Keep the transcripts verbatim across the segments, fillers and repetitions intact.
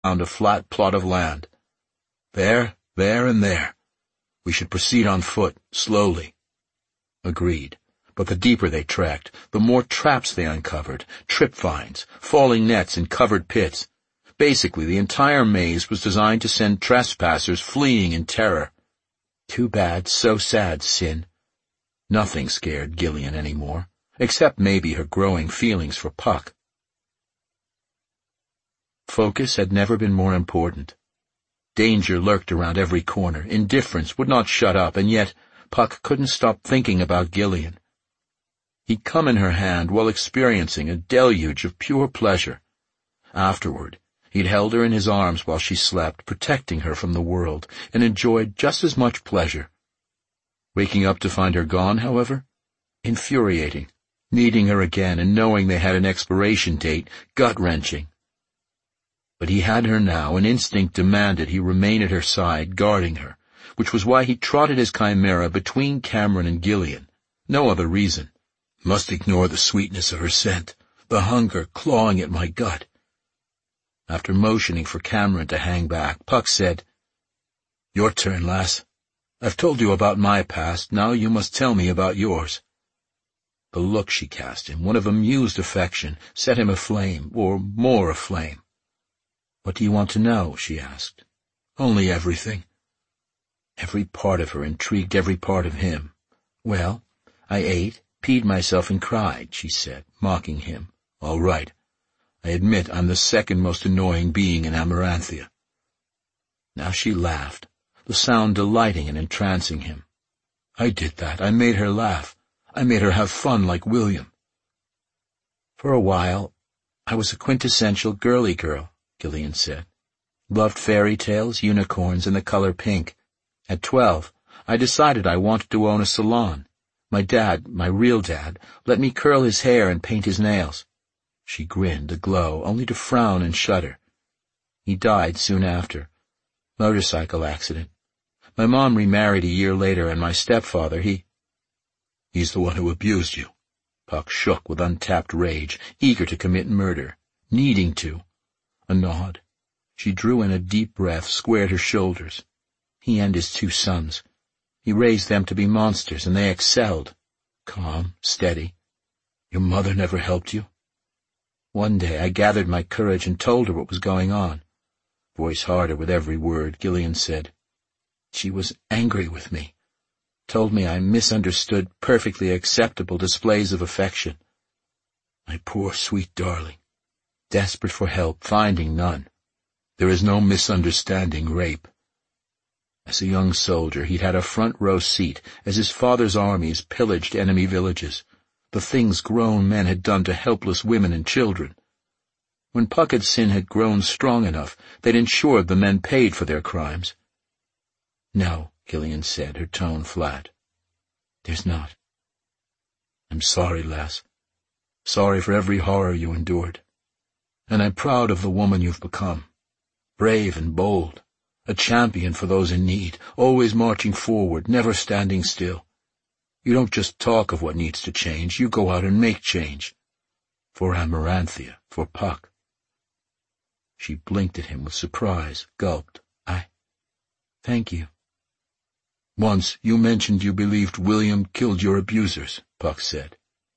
found a flat plot of land. There, there, and there. We should proceed on foot, slowly. Agreed. But the deeper they trekked, the more traps they uncovered, tripvines, falling nets, and covered pits. Basically, the entire maze was designed to send trespassers fleeing in terror. Too bad, so sad, Sin. Nothing scared Gillian any more, except maybe her growing feelings for Puck. Focus had never been more important. Danger lurked around every corner, indifference would not shut up, and yet Puck couldn't stop thinking about Gillian. He'd come in her hand while experiencing a deluge of pure pleasure. Afterward, he'd held her in his arms while she slept, protecting her from the world, and enjoyed just as much pleasure. Waking up to find her gone, however? Infuriating. Needing her again and knowing they had an expiration date, gut-wrenching. But he had her now, and instinct demanded he remain at her side, guarding her, which was why he trotted his chimera between Cameron and Gillian. No other reason. Must ignore the sweetness of her scent, the hunger clawing at my gut. After motioning for Cameron to hang back, Puck said, "Your turn, lass. I've told you about my past, now you must tell me about yours." The look she cast him, one of amused affection, set him aflame, or more aflame. "What do you want to know?" she asked. "Only everything." Every part of her intrigued every part of him. "Well, I ate, peed myself and cried," she said, mocking him. "All right. I admit I'm the second most annoying being in Amaranthia." Now she laughed, the sound delighting and entrancing him. "I did that. I made her laugh. I made her have fun like William." "For a while, I was a quintessential girly girl," Gillian said. "Loved fairy tales, unicorns, and the color pink. At twelve, I decided I wanted to own a salon. My dad, my real dad, let me curl his hair and paint his nails." She grinned, aglow, only to frown and shudder. "He died soon after. Motorcycle accident. My mom remarried a year later, and my stepfather, he—" "He's the one who abused you." Puck shook with untapped rage, eager to commit murder, needing to. A nod. She drew in a deep breath, squared her shoulders. He and his two sons. He raised them to be monsters, and they excelled. Calm, steady. "Your mother never helped you?" One day I gathered my courage and told her what was going on. Voice harder with every word, Gillian said. "She was angry with me. Told me I misunderstood perfectly acceptable displays of affection. My poor sweet darling. Desperate for help, finding none. There is no misunderstanding rape." As a young soldier, he'd had a front-row seat as his father's armies pillaged enemy villages, the things grown men had done to helpless women and children. When Puck's sin had grown strong enough, they'd ensured the men paid for their crimes. "No," Gillian said, her tone flat. "There's not." "I'm sorry, lass. Sorry for every horror you endured. And I'm proud of the woman you've become. Brave and bold. A champion for those in need, always marching forward, never standing still. You don't just talk of what needs to change, you go out and make change. For Amaranthia, for Puck." She blinked at him with surprise, gulped. I... "Thank you." "Once you mentioned you believed William killed your abusers," Puck said.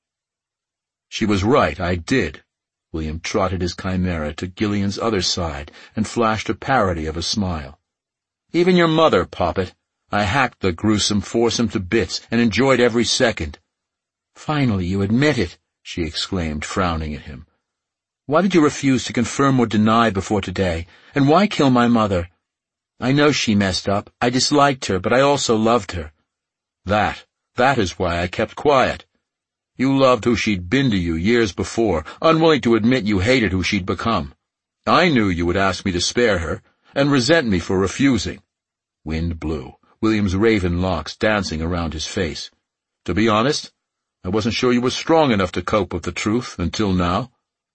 "She was right, I did." William trotted his chimera to Gillian's other side and flashed a parody of a smile. "Even your mother, Poppet. I hacked the gruesome foursome to bits and enjoyed every second." "Finally, you admit it," she exclaimed, frowning at him. "Why did you refuse to confirm or deny before today? And why kill my mother? I know she messed up. I disliked her, but I also loved her." That, that is why I kept quiet. You loved who she'd been to you years before, unwilling to admit you hated who she'd become. I knew you would ask me to spare her, and resent me for refusing." Wind blew, William's raven locks dancing around his face. "To be honest, I wasn't sure you were strong enough to cope with the truth until now."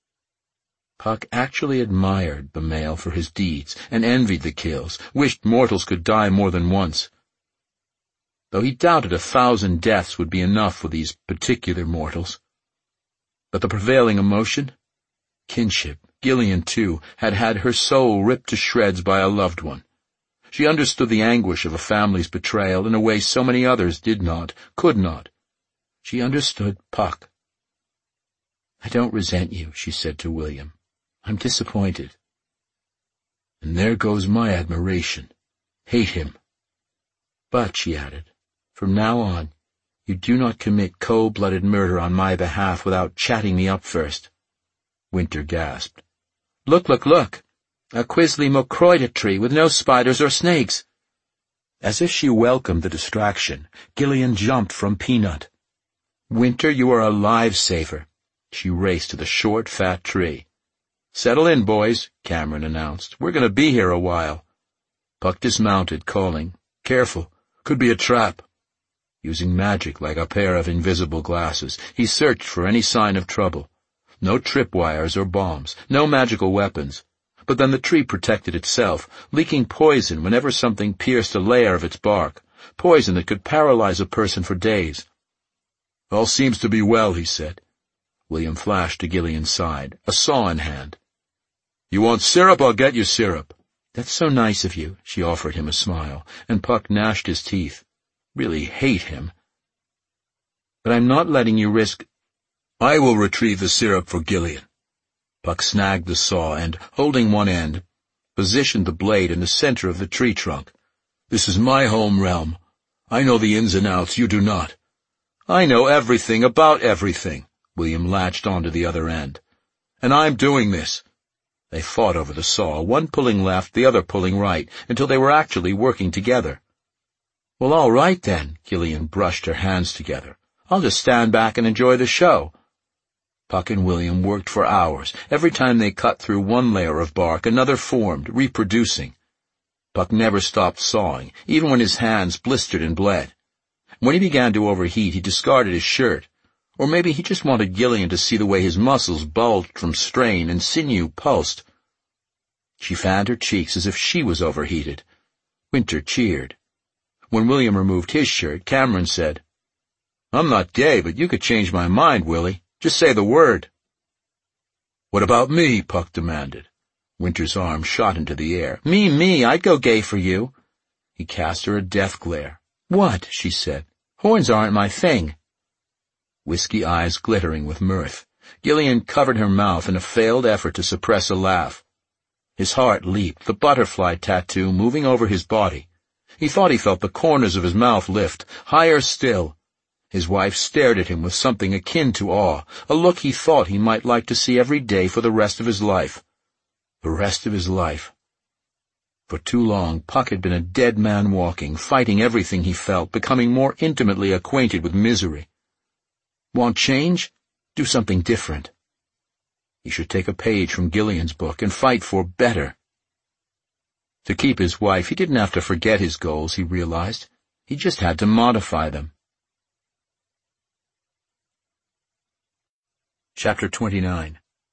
Puck actually admired the male for his deeds, and envied the kills, wished mortals could die more than once. Though he doubted a thousand deaths would be enough for these particular mortals. But the prevailing emotion? Kinship, Gillian, too, had had her soul ripped to shreds by a loved one. She understood the anguish of a family's betrayal in a way so many others did not, could not. She understood Puck. "I don't resent you," she said to William. "I'm disappointed." "And there goes my admiration. Hate him. But," she added, "from now on, you do not commit cold-blooded murder on my behalf without chatting me up first." Winter gasped. "Look, look, look! A Quisley Mocroida tree with no spiders or snakes." As if she welcomed the distraction, Gillian jumped from Peanut. "Winter, you are a life-saver." She raced to the short, fat tree. "Settle in, boys," Cameron announced. "We're going to be here a while." Puck dismounted, calling, "Careful, could be a trap." Using magic like a pair of invisible glasses, he searched for any sign of trouble. No tripwires or bombs, no magical weapons. But then the tree protected itself, leaking poison whenever something pierced a layer of its bark, poison that could paralyze a person for days. "All seems to be well," he said. William flashed to Gillian's side, a saw in hand. "You want syrup? I'll get you syrup." "That's so nice of you," she offered him a smile, and Puck gnashed his teeth. Really hate him. "But I'm not letting you risk—" "I will retrieve the syrup for Gillian." Puck snagged the saw and, holding one end, positioned the blade in the center of the tree trunk. "This is my home realm. I know the ins and outs, you do not." "I know everything about everything." William latched onto the other end. "And I'm doing this." They fought over the saw, one pulling left, the other pulling right, until they were actually working together. "Well, all right then," Gillian brushed her hands together. "I'll just stand back and enjoy the show." Puck and William worked for hours. Every time they cut through one layer of bark, another formed, reproducing. Puck never stopped sawing, even when his hands blistered and bled. When he began to overheat, he discarded his shirt. Or maybe he just wanted Gillian to see the way his muscles bulged from strain and sinew pulsed. She fanned her cheeks as if she was overheated. Winter cheered. When William removed his shirt, Cameron said, "I'm not gay, but you could change my mind, Willie. Just say the word." "What about me?" Puck demanded. Winter's arm shot into the air. "Me, me, I'd go gay for you." He cast her a death glare. "What?" she said. "Horns aren't my thing." Whiskey eyes glittering with mirth, Gillian covered her mouth in a failed effort to suppress a laugh. His heart leaped, the butterfly tattoo moving over his body. He thought he felt the corners of his mouth lift, higher still. His wife stared at him with something akin to awe, a look he thought he might like to see every day for the rest of his life. The rest of his life. For too long, Puck had been a dead man walking, fighting everything he felt, becoming more intimately acquainted with misery. Want change? Do something different. He should take a page from Gillian's book and fight for better. To keep his wife, he didn't have to forget his goals, he realized. He just had to modify them. Chapter twenty-nine.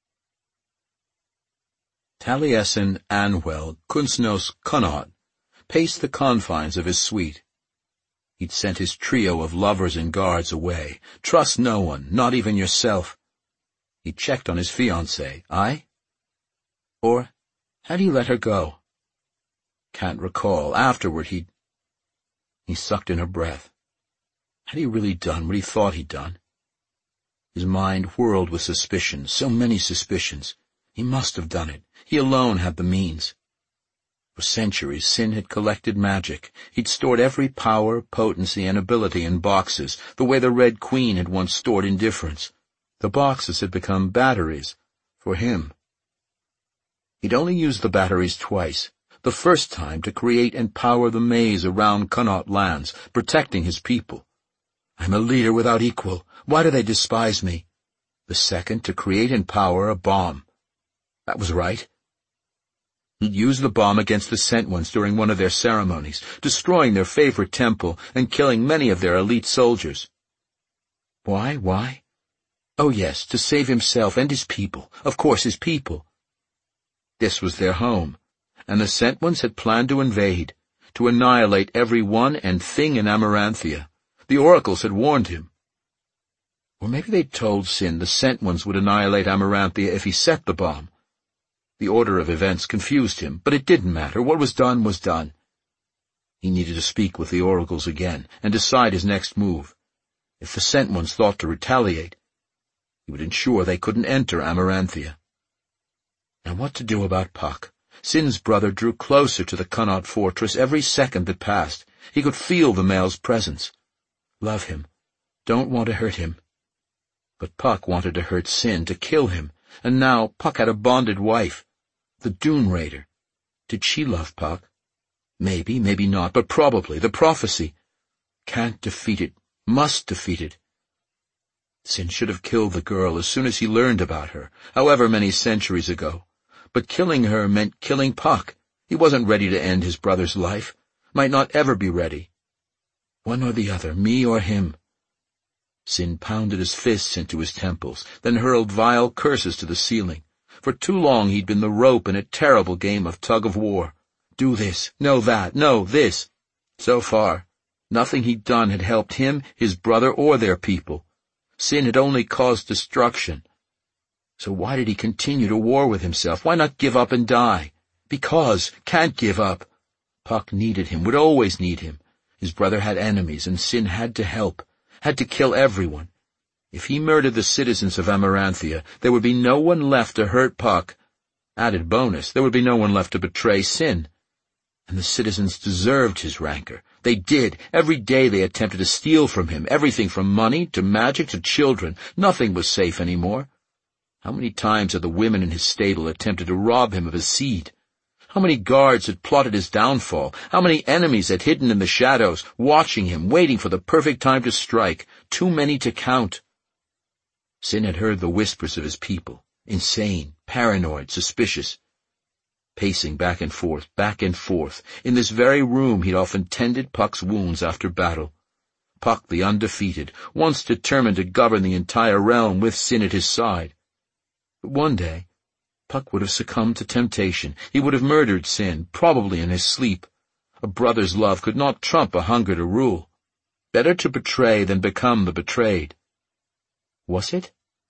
Taliesin Anwell Kunsnos Connaught paced the confines of his suite. He'd sent his trio of lovers and guards away. Trust no one, not even yourself. He checked on his fiancée. I? Or had he let her go? Can't recall. Afterward he'd... He sucked in her breath. Had he really done what he thought he'd done? His mind whirled with suspicions, so many suspicions. He must have done it. He alone had the means. For centuries, Sin had collected magic. He'd stored every power, potency, and ability in boxes, the way the Red Queen had once stored indifference. The boxes had become batteries for him. He'd only used the batteries twice. The first time to create and power the maze around Connaught lands, protecting his people. I'm a leader without equal. Why do they despise me? The second to create and power a bomb. That was right. He'd used the bomb against the Sent Ones during one of their ceremonies, destroying their favorite temple and killing many of their elite soldiers. Why, why? Oh yes, to save himself and his people. Of course, his people. This was their home, and the Sent Ones had planned to invade, to annihilate every one and thing in Amaranthia. The oracles had warned him. Or maybe they'd told Sin the Sent Ones would annihilate Amaranthia if he set the bomb. The order of events confused him, but it didn't matter. What was done was done. He needed to speak with the oracles again and decide his next move. If the Sent Ones thought to retaliate, he would ensure they couldn't enter Amaranthia. And what to do about Puck? Sin's brother drew closer to the Connaught fortress every second that passed. He could feel the male's presence. Love him. Don't want to hurt him. But Puck wanted to hurt Sin, to kill him, and now Puck had a bonded wife, the Dune Raider. Did she love Puck? Maybe, maybe not, but probably. The prophecy. Can't defeat it. Must defeat it. Sin should have killed the girl as soon as he learned about her, however many centuries ago. But killing her meant killing Puck. He wasn't ready to end his brother's life. Might not ever be ready. One or the other, me or him. Sin pounded his fists into his temples, then hurled vile curses to the ceiling. For too long he'd been the rope in a terrible game of tug-of-war. Do this, no that, no this. So far, nothing he'd done had helped him, his brother, or their people. Sin had only caused destruction. So why did he continue to war with himself? Why not give up and die? Because, can't give up. Puck needed him, would always need him. His brother had enemies, and Sin had to help, had to kill everyone. If he murdered the citizens of Amaranthia, there would be no one left to hurt Puck. Added bonus, there would be no one left to betray Sin. And the citizens deserved his rancor. They did. Every day they attempted to steal from him, everything from money to magic to children. Nothing was safe anymore. How many times had the women in his stable attempted to rob him of his seed? How many guards had plotted his downfall? How many enemies had hidden in the shadows, watching him, waiting for the perfect time to strike? Too many to count. Sin had heard the whispers of his people, insane, paranoid, suspicious. Pacing back and forth, back and forth, in this very room he'd often tended Puck's wounds after battle. Puck the undefeated, once determined to govern the entire realm with Sin at his side. But one day, Puck would have succumbed to temptation. He would have murdered Sin, probably in his sleep. A brother's love could not trump a hunger to rule. Better to betray than become the betrayed. Was it?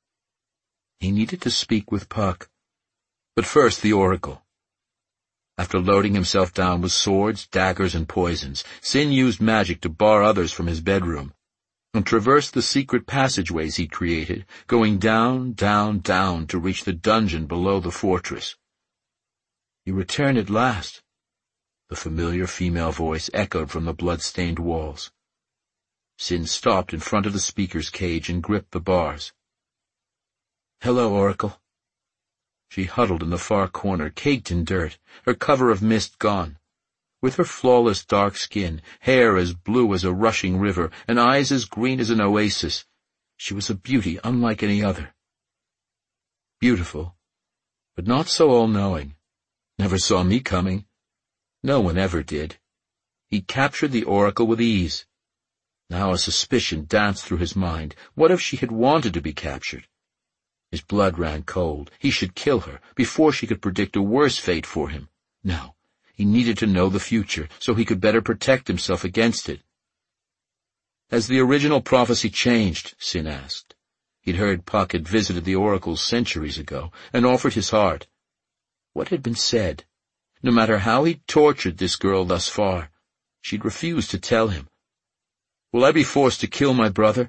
He needed to speak with Puck. But first the oracle. After loading himself down with swords, daggers, and poisons, Sin used magic to bar others from his bedroom, and traversed the secret passageways he'd created, going down, down, down to reach the dungeon below the fortress. "You return at last," the familiar female voice echoed from the blood-stained walls. Sin stopped in front of the speaker's cage and gripped the bars. "Hello, Oracle." She huddled in the far corner, caked in dirt, her cover of mist gone. With her flawless dark skin, hair as blue as a rushing river, and eyes as green as an oasis, she was a beauty unlike any other. Beautiful, but not so all-knowing. Never saw me coming. No one ever did. He captured the oracle with ease. Now a suspicion danced through his mind. What if she had wanted to be captured? His blood ran cold. He should kill her, before she could predict a worse fate for him. No. He needed to know the future, so he could better protect himself against it. Has the original prophecy changed? Sin asked. He'd heard Puck had visited the oracles centuries ago, and offered his heart. What had been said? No matter how he'd tortured this girl thus far, she'd refused to tell him. Will I be forced to kill my brother?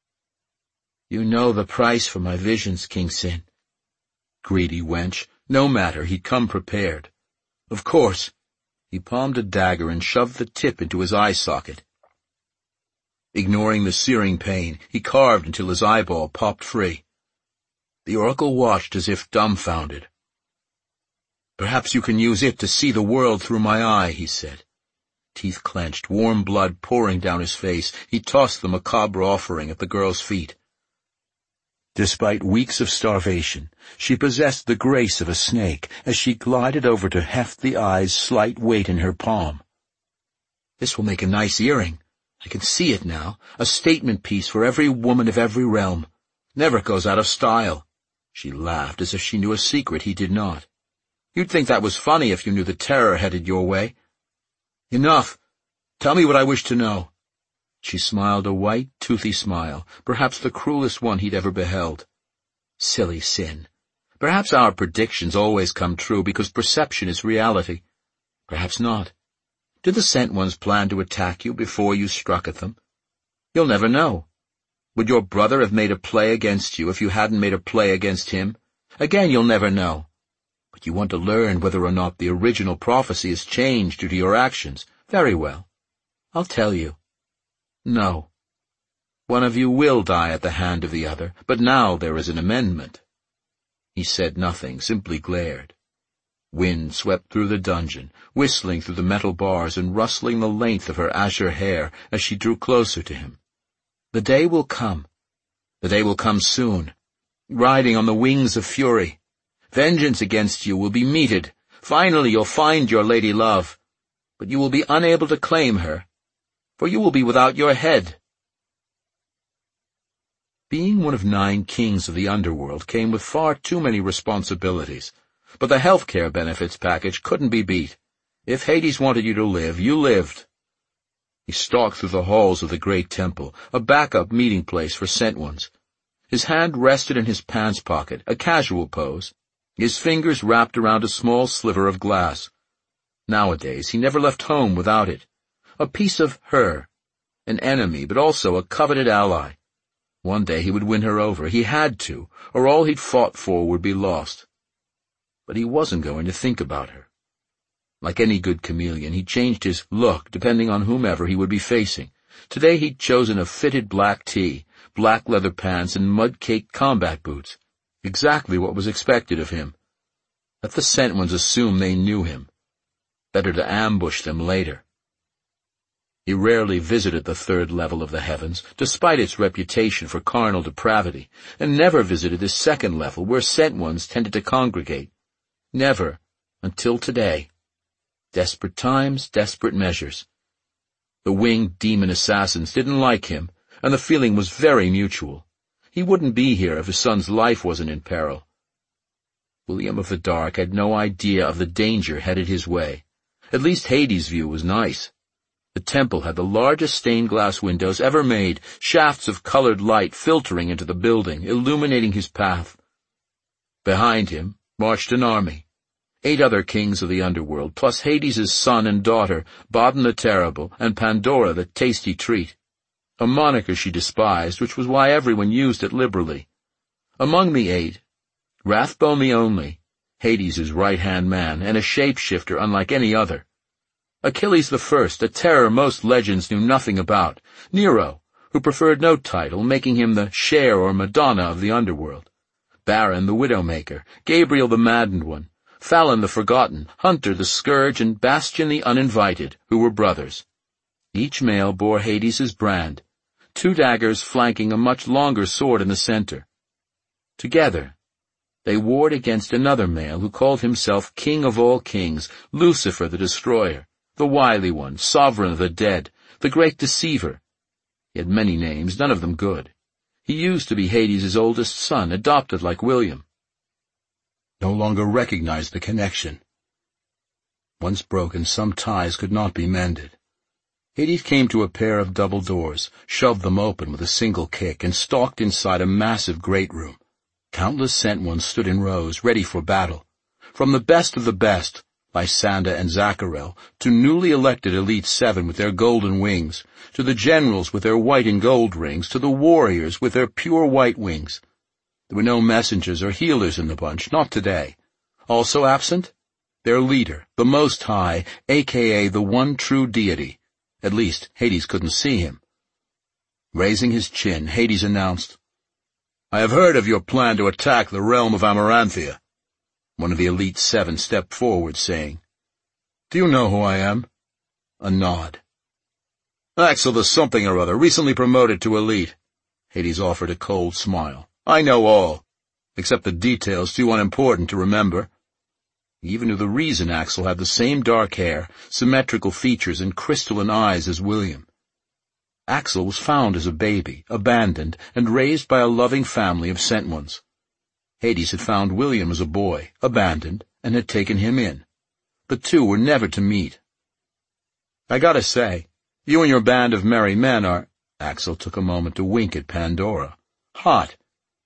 You know the price for my visions, King Sin. Greedy wench. No matter, he'd come prepared. Of course. He palmed a dagger and shoved the tip into his eye socket. Ignoring the searing pain, he carved until his eyeball popped free. The oracle watched as if dumbfounded. Perhaps you can use it to see the world through my eye, he said. Teeth clenched, warm blood pouring down his face, he tossed the macabre offering at the girl's feet. Despite weeks of starvation, she possessed the grace of a snake as she glided over to heft the eye's slight weight in her palm. This will make a nice earring. I can see it now, a statement piece for every woman of every realm. Never goes out of style. She laughed as if she knew a secret he did not. You'd think that was funny if you knew the terror headed your way. Enough. Tell me what I wish to know. She smiled a white, toothy smile, perhaps the cruelest one he'd ever beheld. Silly Sin. Perhaps our predictions always come true because perception is reality. Perhaps not. Did the Sent Ones plan to attack you before you struck at them? You'll never know. Would your brother have made a play against you if you hadn't made a play against him? Again, you'll never know. But you want to learn whether or not the original prophecy has changed due to your actions. Very well. I'll tell you. No. One of you will die at the hand of the other, but now there is an amendment. He said nothing, simply glared. Wind swept through the dungeon, whistling through the metal bars and rustling the length of her azure hair as she drew closer to him. The day will come. The day will come soon, riding on the wings of fury. Vengeance against you will be meted. Finally you'll find your lady love, but you will be unable to claim her, for you will be without your head. Being one of nine kings of the underworld came with far too many responsibilities, but the health care benefits package couldn't be beat. If Hades wanted you to live, you lived. He stalked through the halls of the great temple, a backup meeting place for Sent Ones. His hand rested in his pants pocket, a casual pose, his fingers wrapped around a small sliver of glass. Nowadays, he never left home without it. A piece of her, an enemy, but also a coveted ally. One day he would win her over. He had to, or all he'd fought for would be lost. But he wasn't going to think about her. Like any good chameleon, he changed his look depending on whomever he would be facing. Today he'd chosen a fitted black tee, black leather pants, and mud-caked combat boots. Exactly what was expected of him. Let the Sent Ones assume they knew him. Better to ambush them later. He rarely visited the third level of the heavens, despite its reputation for carnal depravity, and never visited the second level where Sent Ones tended to congregate. Never, until today. Desperate times, desperate measures. The winged demon assassins didn't like him, and the feeling was very mutual. He wouldn't be here if his son's life wasn't in peril. William of the Dark had no idea of the danger headed his way. At least Hades' view was nice. The temple had the largest stained-glass windows ever made, shafts of colored light filtering into the building, illuminating his path. Behind him marched an army. Eight other kings of the underworld, plus Hades' son and daughter, Bodon the Terrible, and Pandora the Tasty Treat. A moniker she despised, which was why everyone used it liberally. Among the eight, Rathbone only, Hades' right-hand man, and a shapeshifter unlike any other. Achilles the First, a terror most legends knew nothing about. Nero, who preferred no title, making him the Cher or Madonna of the underworld. Baron the Widowmaker, Gabriel the Maddened One, Fallon the Forgotten, Hunter the Scourge, and Bastion the Uninvited, who were brothers. Each male bore Hades' brand, two daggers flanking a much longer sword in the center. Together, they warred against another male who called himself King of all kings, Lucifer the Destroyer, the Wily One, Sovereign of the Dead, the Great Deceiver. He had many names, none of them good. He used to be Hades' oldest son, adopted like William. No longer recognized the connection. Once broken, some ties could not be mended. Hades came to a pair of double doors, shoved them open with a single kick, and stalked inside a massive great room. Countless Sent Ones stood in rows, ready for battle. From the best of the best, Lysanda and Zacharel, to newly elected Elite Seven with their golden wings, to the generals with their white and gold rings, to the warriors with their pure white wings. There were no messengers or healers in the bunch, not today. Also absent? Their leader, the Most High, a k a the one true deity. At least, Hades couldn't see him. Raising his chin, Hades announced, "I have heard of your plan to attack the realm of Amaranthia." One of the Elite Seven stepped forward, saying, "Do you know who I am?" A nod. "Axel the something or other, recently promoted to Elite." Hades offered a cold smile. "I know all, except the details too unimportant to remember." He even knew the reason Axel had the same dark hair, symmetrical features, and crystalline eyes as William. Axel was found as a baby, abandoned, and raised by a loving family of Sent Ones. Hades had found William as a boy, abandoned, and had taken him in. The two were never to meet. "I gotta say, you and your band of merry men are—" Axel took a moment to wink at Pandora. "Hot.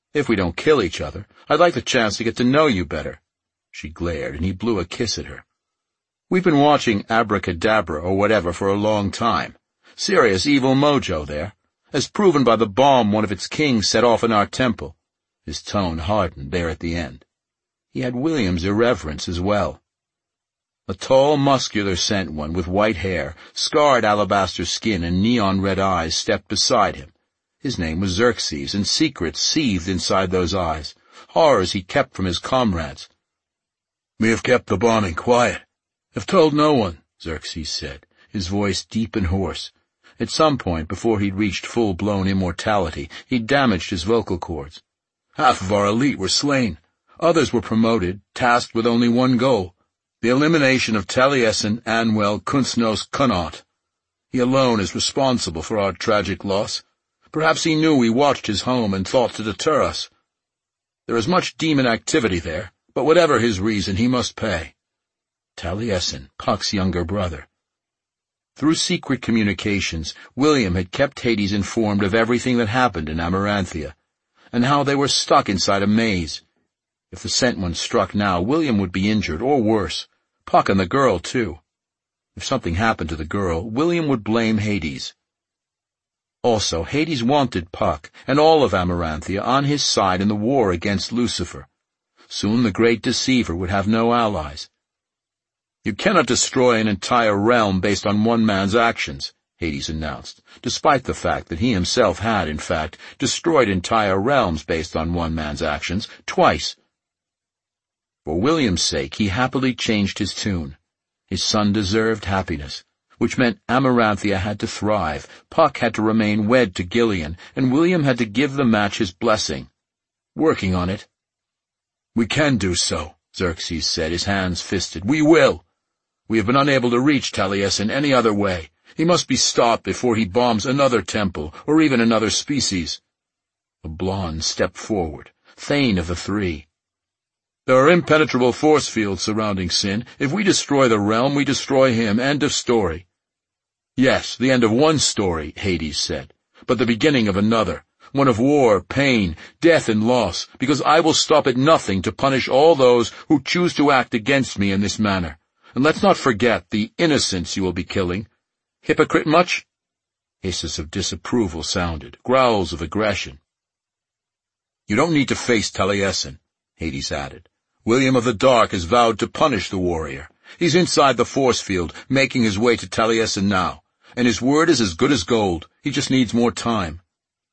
If we don't kill each other, I'd like the chance to get to know you better." She glared, and he blew a kiss at her. "We've been watching Abracadabra or whatever for a long time. Serious evil mojo there, as proven by the bomb one of its kings set off in our temple." His tone hardened there at the end. He had William's irreverence as well. A tall, muscular Sent One with white hair, scarred alabaster skin, and neon-red eyes stepped beside him. His name was Xerxes, and secrets seethed inside those eyes, horrors he kept from his comrades. "We have kept the bombing quiet. Have told no one," Xerxes said, his voice deep and hoarse. At some point, before he'd reached full-blown immortality, he'd damaged his vocal cords. "Half of our elite were slain. Others were promoted, tasked with only one goal, the elimination of Taliesin Anwell Kunstnos Kunot. He alone is responsible for our tragic loss. Perhaps he knew we watched his home and thought to deter us. There is much demon activity there, but whatever his reason, he must pay." Taliesin, Puck's younger brother. Through secret communications, William had kept Hades informed of everything that happened in Amaranthia, and how they were stuck inside a maze. If the Sent One struck now, William would be injured, or worse. Puck and the girl, too. If something happened to the girl, William would blame Hades. Also, Hades wanted Puck, and all of Amaranthia, on his side in the war against Lucifer. Soon the great deceiver would have no allies. "You cannot destroy an entire realm based on one man's actions," Hades announced, despite the fact that he himself had, in fact, destroyed entire realms based on one man's actions, twice. For William's sake, he happily changed his tune. His son deserved happiness, which meant Amaranthia had to thrive, Puck had to remain wed to Gillian, and William had to give the match his blessing. "Working on it." "We can do so," Xerxes said, his hands fisted. "We will. We have been unable to reach Taliesin any other way. He must be stopped before he bombs another temple, or even another species." A blonde stepped forward, Thane of the three. "There are impenetrable force fields surrounding Sin. If we destroy the realm, we destroy him. End of story." "Yes, the end of one story," Hades said, "but the beginning of another, one of war, pain, death, and loss, because I will stop at nothing to punish all those who choose to act against me in this manner. And let's not forget the innocents you will be killing. Hypocrite much?" Hisses of disapproval sounded, growls of aggression. "You don't need to face Taliesin," Hades added. "William of the Dark has vowed to punish the warrior. He's inside the force field, making his way to Taliesin now, and his word is as good as gold. He just needs more time."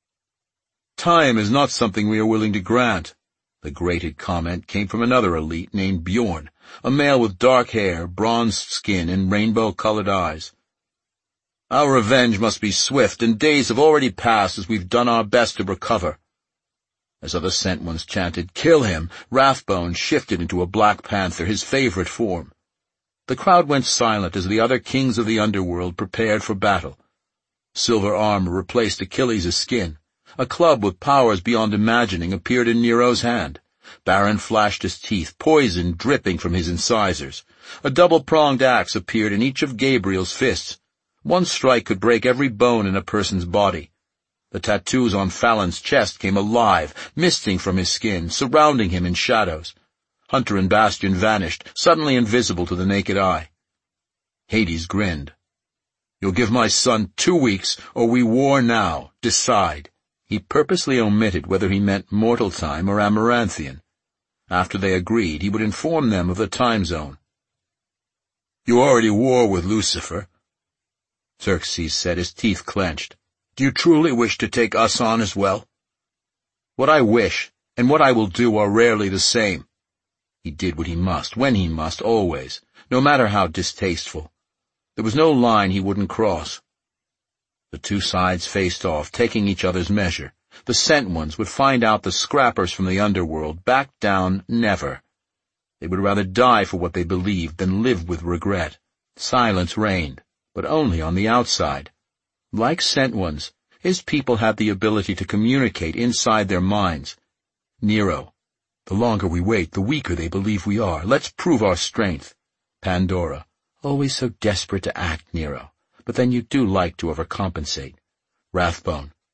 "Time is not something we are willing to grant." The grated comment came from another elite named Bjorn, a male with dark hair, bronzed skin, and rainbow-colored eyes. "Our revenge must be swift, and days have already passed as we've done our best to recover." As other Sent Ones chanted, "Kill him," Wrathbone shifted into a black panther, his favorite form. The crowd went silent as the other kings of the underworld prepared for battle. Silver armor replaced Achilles' skin. A club with powers beyond imagining appeared in Nero's hand. Baron flashed his teeth, poison dripping from his incisors. A double-pronged axe appeared in each of Gabriel's fists. One strike could break every bone in a person's body. The tattoos on Fallon's chest came alive, misting from his skin, surrounding him in shadows. Hunter and Bastion vanished, suddenly invisible to the naked eye. Hades grinned. "You'll give my son two weeks, or we war now. Decide." He purposely omitted whether he meant mortal time or Amaranthian. After they agreed, he would inform them of the time zone. "You already war with Lucifer," Xerxes said, his teeth clenched. "Do you truly wish to take us on as well?" "What I wish, and what I will do are rarely the same." He did what he must, when he must, always, no matter how distasteful. There was no line he wouldn't cross. The two sides faced off, taking each other's measure. The Sent Ones would find out the scrappers from the underworld, back down, never. They would rather die for what they believed than live with regret. Silence reigned, but only on the outside. Like Sent Ones, his people had the ability to communicate inside their minds. Nero: "The longer we wait, the weaker they believe we are. Let's prove our strength." Pandora: "Always so desperate to act, Nero. But then you do like to overcompensate." Wrathbone: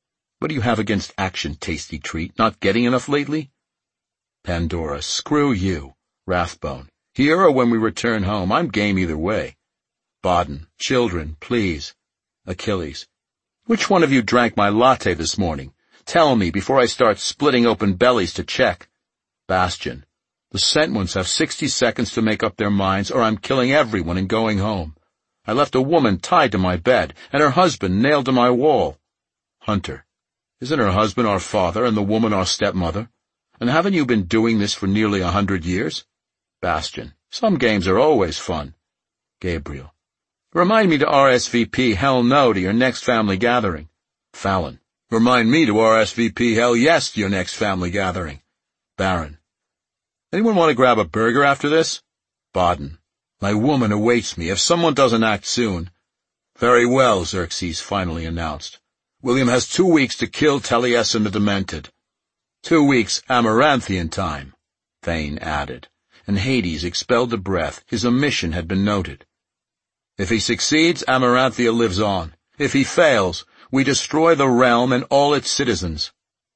What do you have against action, tasty treat? Not getting enough lately? Pandora, screw you. Rathbone, here or when we return home, I'm game either way. Bodden, children, please. Achilles, which one of you drank my latte this morning? Tell me before I start splitting open bellies to check. Bastian, the sent ones have sixty seconds to make up their minds, or I'm killing everyone and going home. I left a woman tied to my bed, and her husband nailed to my wall. Hunter, isn't her husband our father and the woman our stepmother? And haven't you been doing this for nearly a hundred years? Bastian, some games are always fun. Gabriel, remind me to R S V P hell no to your next family gathering. Fallon, remind me to R S V P hell yes to your next family gathering. Baron, anyone want to grab a burger after this? Bodden, my woman awaits me if someone doesn't act soon. Very well, Xerxes finally announced. William has two weeks to kill Taliesin the Demented. Two weeks Amaranthian time, Thane added, and Hades expelled a breath. His omission had been noted. If he succeeds, Amaranthia lives on. If he fails, we destroy the realm and all its citizens.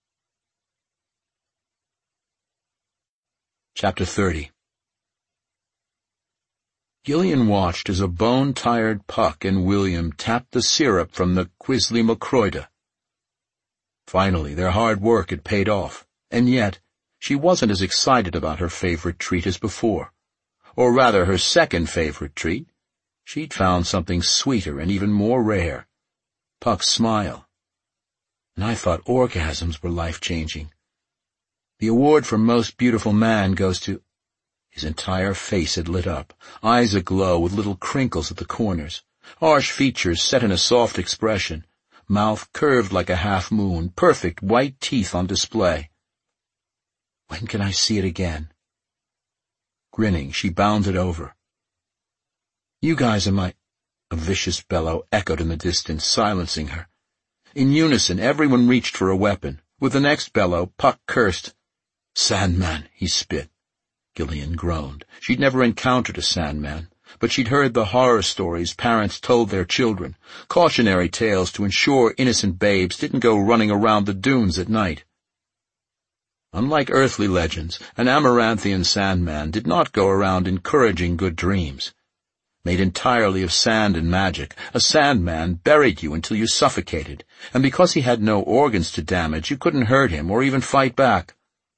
Chapter thirty. Gillian watched as a bone-tired Puck and William tapped the syrup from the Quisley Macroida. Finally, their hard work had paid off, and yet she wasn't as excited about her favorite treat as before. Or rather, her second favorite treat. She'd found something sweeter and even more rare. Puck's smile. And I thought orgasms were life-changing. The award for most beautiful man goes to... His entire face had lit up, eyes aglow with little crinkles at the corners, harsh features set in a soft expression, mouth curved like a half-moon, perfect white teeth on display. When can I see it again? Grinning, she bounded over. You guys are my... A vicious bellow echoed in the distance, silencing her. In unison, everyone reached for a weapon. With the next bellow, Puck cursed. Sandman, he spit. Gillian groaned. She'd never encountered a Sandman, but she'd heard the horror stories parents told their children, cautionary tales to ensure innocent babes didn't go running around the dunes at night. Unlike earthly legends, an Amaranthian Sandman did not go around encouraging good dreams. Made entirely of sand and magic, a Sandman buried you until you suffocated, and because he had no organs to damage, you couldn't hurt him or even fight back.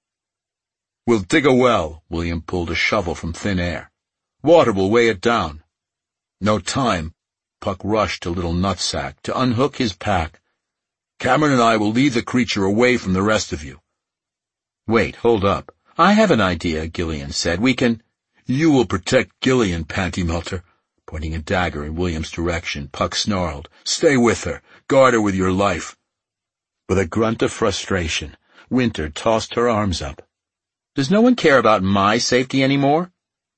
We'll dig a well. William pulled a shovel from thin air. Water will weigh it down. No time. Puck rushed to Little Nutsack to unhook his pack. Cameron and I will lead the creature away from the rest of you. Wait, hold up. I have an idea, Gillian said. We can... You will protect Gillian, Panty Melter. Pointing a dagger in William's direction, Puck snarled. Stay with her. Guard her with your life. With a grunt of frustration, Winter tossed her arms up. Does no one care about my safety anymore?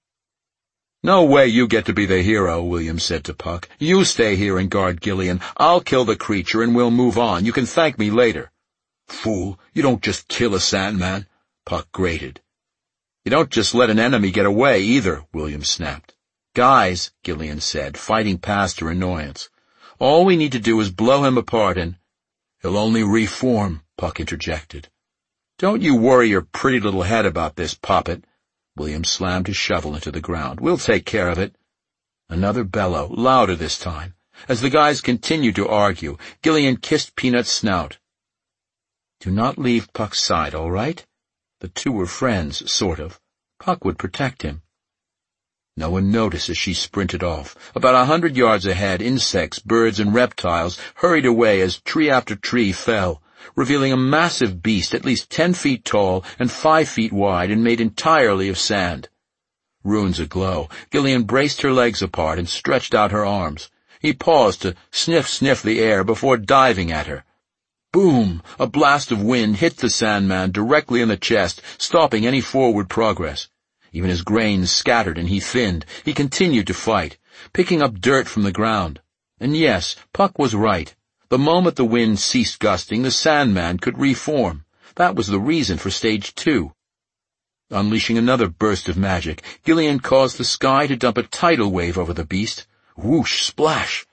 No way you get to be the hero, William said to Puck. You stay here and guard Gillian. I'll kill the creature and we'll move on. You can thank me later. Fool, you don't just kill a Sandman, Puck grated. You don't just let an enemy get away either, William snapped. Guys, Gillian said, fighting past her annoyance. All we need to do is blow him apart and... He'll only reform, Puck interjected. Don't you worry your pretty little head about this, Poppet. William slammed his shovel into the ground. We'll take care of it. Another bellow, louder this time. As the guys continued to argue, Gillian kissed Peanut's snout. Do not leave Puck's side, all right? The two were friends, sort of. Puck would protect him. No one noticed as she sprinted off. About a hundred yards ahead, insects, birds, and reptiles hurried away as tree after tree fell, revealing a massive beast at least ten feet tall and five feet wide and made entirely of sand. Runes aglow, Gillian braced her legs apart and stretched out her arms. He paused to sniff-sniff the air before diving at her. Boom! A blast of wind hit the Sandman directly in the chest, stopping any forward progress. Even his grains scattered and he thinned. He continued to fight, picking up dirt from the ground. And yes, Puck was right. The moment the wind ceased gusting, the Sandman could reform. That was the reason for stage two. Unleashing another burst of magic, Gillian caused the sky to dump a tidal wave over the beast. Whoosh, splash!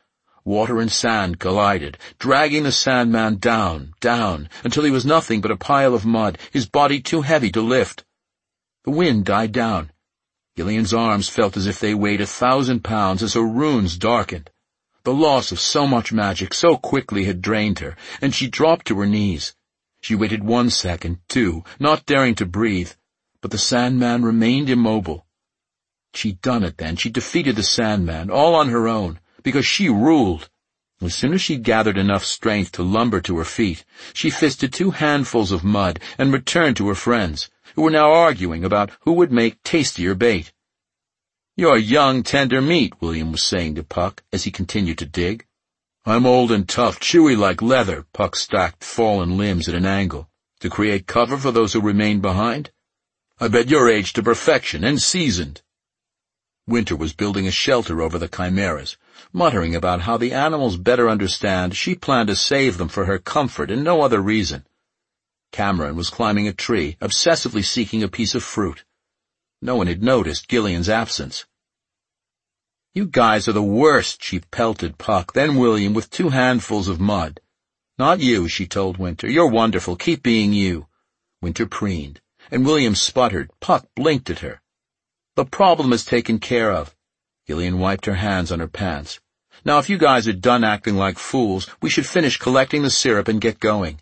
Water and sand collided, dragging the Sandman down, down, until he was nothing but a pile of mud, his body too heavy to lift. The wind died down. Gillian's arms felt as if they weighed a thousand pounds as her runes darkened. The loss of so much magic so quickly had drained her, and she dropped to her knees. She waited one second, two, not daring to breathe, but the Sandman remained immobile. She'd done it then. She'd defeated the Sandman, all on her own, because she ruled. As soon as she'd gathered enough strength to lumber to her feet, she fisted two handfuls of mud and returned to her friends, who were now arguing about who would make tastier bait. "You're young, tender meat," William was saying to Puck as he continued to dig. "I'm old and tough, chewy like leather." Puck stacked fallen limbs at an angle. "To create cover for those who remain behind? I bet you're aged to perfection and seasoned." Winter was building a shelter over the chimeras, muttering about how the animals better understand she planned to save them for her comfort and no other reason. Cameron was climbing a tree, obsessively seeking a piece of fruit. No one had noticed Gillian's absence. "You guys are the worst," she pelted Puck, then William with two handfuls of mud. "Not you," she told Winter. "You're wonderful. Keep being you." Winter preened, and William sputtered. Puck blinked at her. "The problem is taken care of." Gillian wiped her hands on her pants. "Now if you guys are done acting like fools, we should finish collecting the syrup and get going."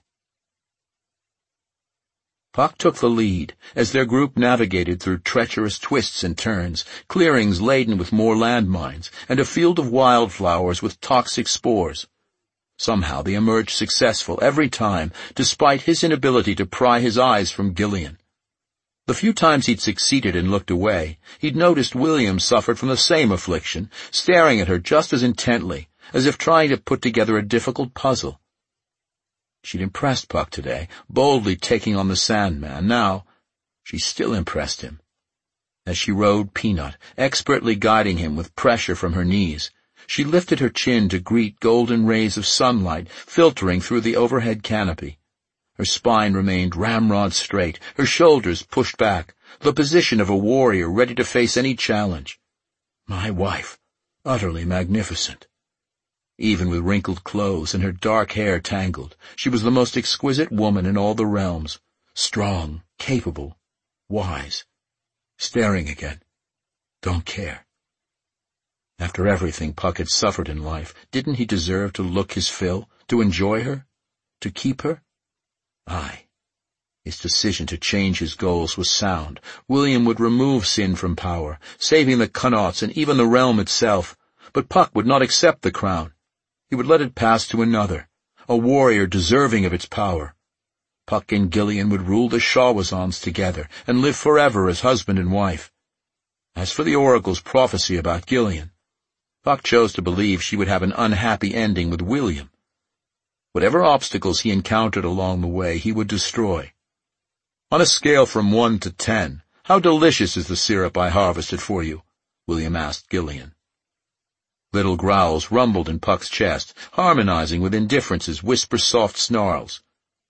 Puck took the lead as their group navigated through treacherous twists and turns, clearings laden with more landmines, and a field of wildflowers with toxic spores. Somehow they emerged successful every time, despite his inability to pry his eyes from Gillian. The few times he'd succeeded and looked away, he'd noticed William suffered from the same affliction, staring at her just as intently, as if trying to put together a difficult puzzle. She'd impressed Puck today, boldly taking on the Sandman. Now, she still impressed him. As she rode Peanut, expertly guiding him with pressure from her knees, she lifted her chin to greet golden rays of sunlight filtering through the overhead canopy. Her spine remained ramrod straight, her shoulders pushed back, the position of a warrior ready to face any challenge. My wife, utterly magnificent. Even with wrinkled clothes and her dark hair tangled, she was the most exquisite woman in all the realms, strong, capable, wise. Staring again. Don't care. After everything Puck had suffered in life, didn't he deserve to look his fill, to enjoy her, to keep her? Aye. His decision to change his goals was sound. William would remove Sin from power, saving the Connaughts and even the realm itself. But Puck would not accept the crown. He would let it pass to another, a warrior deserving of its power. Puck and Gillian would rule the Shawazans together and live forever as husband and wife. As for the oracle's prophecy about Gillian, Puck chose to believe she would have an unhappy ending with William. Whatever obstacles he encountered along the way, he would destroy. On a scale from one to ten, how delicious is the syrup I harvested for you? William asked Gillian. Little growls rumbled in Puck's chest, harmonizing with indifference's whisper-soft snarls.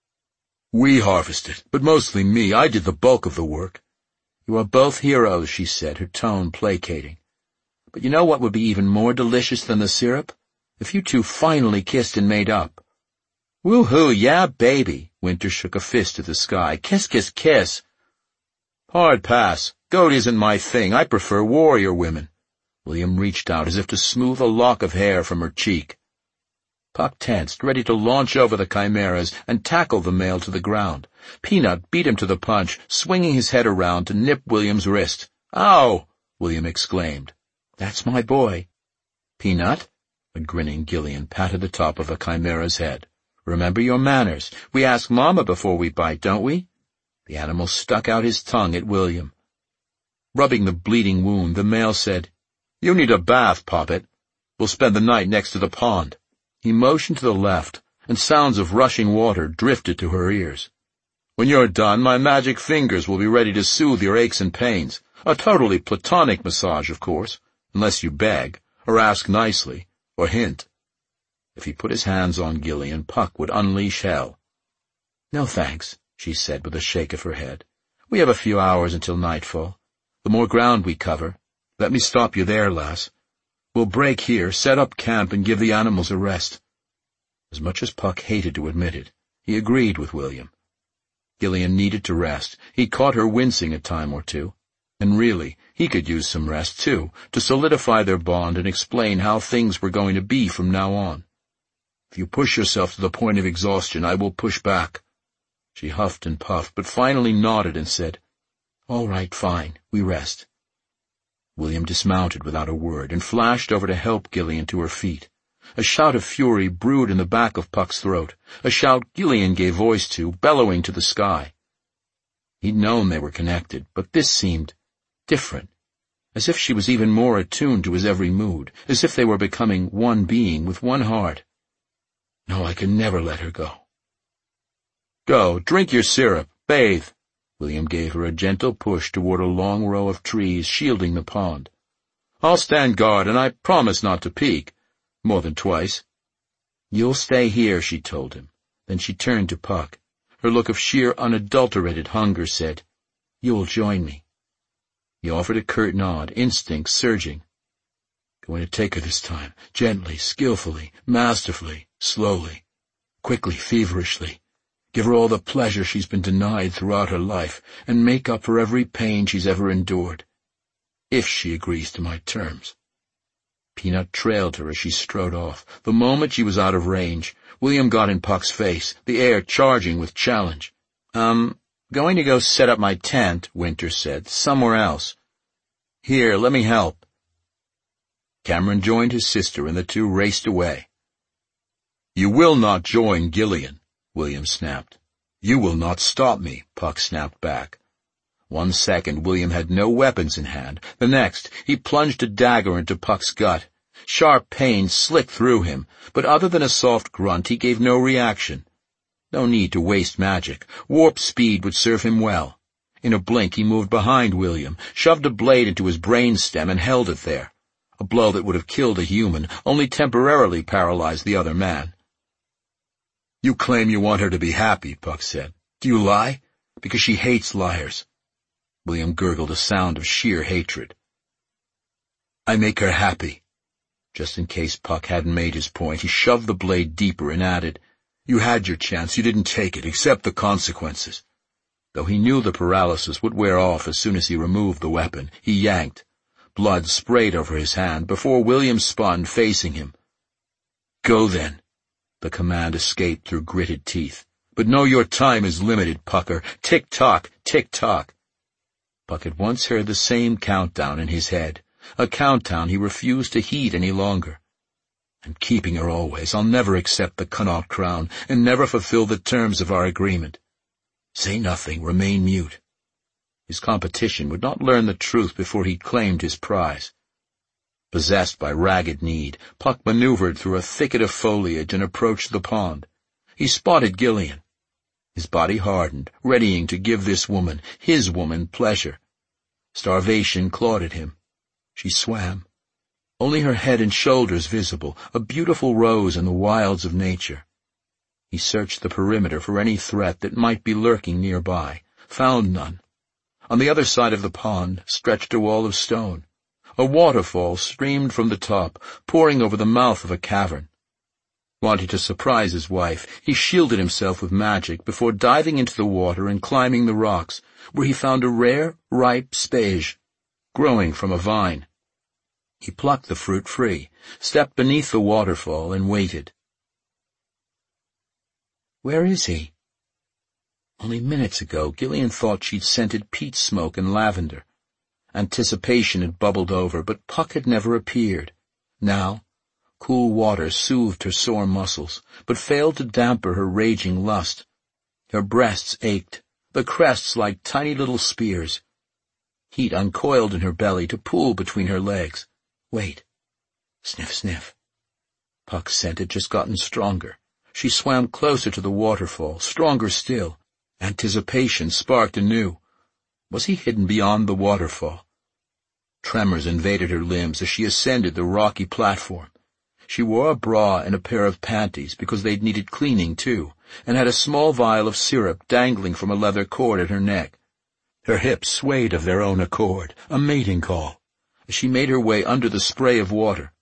We harvested, but mostly me. I did the bulk of the work. You are both heroes, she said, her tone placating. But you know what would be even more delicious than the syrup? If you two finally kissed and made up. Woo-hoo, yeah, baby. Winter shook a fist at the sky. Kiss, kiss, kiss. Hard pass. Goat isn't my thing. I prefer warrior women. William reached out as if to smooth a lock of hair from her cheek. Puck tensed, ready to launch over the chimeras and tackle the male to the ground. Peanut beat him to the punch, swinging his head around to nip William's wrist. Ow! William exclaimed. That's my boy. Peanut? A grinning Gillian patted the top of a chimera's head. Remember your manners. We ask Mama before we bite, don't we? The animal stuck out his tongue at William. Rubbing the bleeding wound, the male said, You need a bath, Poppet. We'll spend the night next to the pond. He motioned to the left, and sounds of rushing water drifted to her ears. When you're done, my magic fingers will be ready to soothe your aches and pains. A totally platonic massage, of course, unless you beg, or ask nicely, or hint. If he put his hands on Gillian, Puck would unleash hell. No thanks, she said with a shake of her head. We have a few hours until nightfall. The more ground we cover, let me stop you there, lass. We'll break here, set up camp, and give the animals a rest." As much as Puck hated to admit it, he agreed with William. Gillian needed to rest. He caught her wincing a time or two. And really, he could use some rest, too, to solidify their bond and explain how things were going to be from now on. "If you push yourself to the point of exhaustion, I will push back." She huffed and puffed, but finally nodded and said, "All right, fine, we rest." William dismounted without a word and flashed over to help Gillian to her feet. A shout of fury brewed in the back of Puck's throat, a shout Gillian gave voice to, bellowing to the sky. He'd known they were connected, but this seemed different, as if she was even more attuned to his every mood, as if they were becoming one being with one heart. No, I can never let her go. "Go, drink your syrup, bathe." William gave her a gentle push toward a long row of trees shielding the pond. "I'll stand guard, and I promise not to peek. More than twice." "You'll stay here," she told him. Then she turned to Puck. Her look of sheer unadulterated hunger said, "You'll join me." He offered a curt nod, instinct surging. "Going to take her this time, gently, skillfully, masterfully, slowly, quickly, feverishly. Give her all the pleasure she's been denied throughout her life, and make up for every pain she's ever endured, if she agrees to my terms." Peanut trailed her as she strode off. The moment she was out of range, William got in Puck's face, the air charging with challenge. Um... "Going to go set up my tent," Winter said, "somewhere else. Here, let me help." Cameron joined his sister, and the two raced away. "You will not join Gillian," William snapped. "You will not stop me," Puck snapped back. One second, William had no weapons in hand. The next, he plunged a dagger into Puck's gut. Sharp pain slicked through him, but other than a soft grunt, he gave no reaction. No need to waste magic. Warp speed would serve him well. In a blink he moved behind William, shoved a blade into his brainstem, and held it there. A blow that would have killed a human, only temporarily paralyzed the other man. "You claim you want her to be happy," Puck said. "Do you lie? Because she hates liars." William gurgled a sound of sheer hatred. "I make her happy." Just in case Puck hadn't made his point, he shoved the blade deeper and added, "You had your chance, you didn't take it, accept the consequences." Though he knew the paralysis would wear off as soon as he removed the weapon, he yanked. Blood sprayed over his hand before William spun, facing him. "Go then." The command escaped through gritted teeth. "But know your time is limited, Pucker. Tick-tock, tick-tock." Puck had once heard the same countdown in his head, a countdown he refused to heed any longer. "I'm keeping her always. I'll never accept the Connaught crown, and never fulfill the terms of our agreement. Say nothing, remain mute." His competition would not learn the truth before he'd claimed his prize. Possessed by ragged need, Puck maneuvered through a thicket of foliage and approached the pond. He spotted Gillian. His body hardened, readying to give this woman, his woman, pleasure. Starvation clawed at him. She swam. Only her head and shoulders visible, a beautiful rose in the wilds of nature. He searched the perimeter for any threat that might be lurking nearby, found none. On the other side of the pond stretched a wall of stone. A waterfall streamed from the top, pouring over the mouth of a cavern. Wanting to surprise his wife, he shielded himself with magic before diving into the water and climbing the rocks, where he found a rare, ripe spage, growing from a vine. He plucked the fruit free, stepped beneath the waterfall, and waited. Where is he? Only minutes ago, Gillian thought she'd scented peat smoke and lavender. Anticipation had bubbled over, but Puck had never appeared. Now, cool water soothed her sore muscles, but failed to damper her raging lust. Her breasts ached, the crests like tiny little spears. Heat uncoiled in her belly to pool between her legs. Wait. Sniff, sniff. Puck's scent had just gotten stronger. She swam closer to the waterfall, stronger still. Anticipation sparked anew. Was he hidden beyond the waterfall? Tremors invaded her limbs as she ascended the rocky platform. She wore a bra and a pair of panties because they'd needed cleaning too, and had a small vial of syrup dangling from a leather cord at her neck. Her hips swayed of their own accord, a mating call. As she made her way under the spray of water,